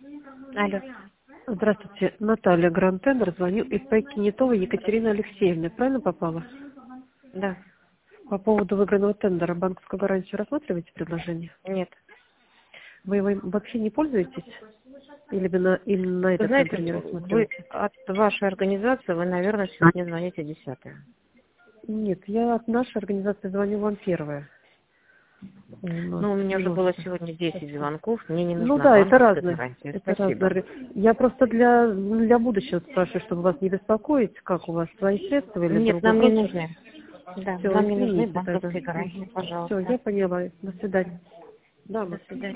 Алло. Здравствуйте, Наталья Гранд-Тендер, звоню из Кинетова Екатерины Алексеевны. Правильно попала? Да. По поводу выигранного тендера банковскую гарантию рассматриваете предложение? Нет. Вы его вообще не пользуетесь? Или именно на Вы этот знаете, тендер не вы рассматриваете? от вашей организации, вы, наверное, сейчас мне звоните 10-е. Нет, я от нашей организации звоню вам первая. Ну, у меня уже было сегодня 10 звонков, мне не Ну нужна да, это банковская разные. гарантия. Это Спасибо. разные. Я просто для будущего спрашиваю, чтобы вас не беспокоить, как у вас свои средства или Нет, другой нам не брокер. нужны. Да, Все, нам не нужны извините тогда. банковские гарантии, Все, пожалуйста. я поняла. До свидания. Да, До Максим. свидания.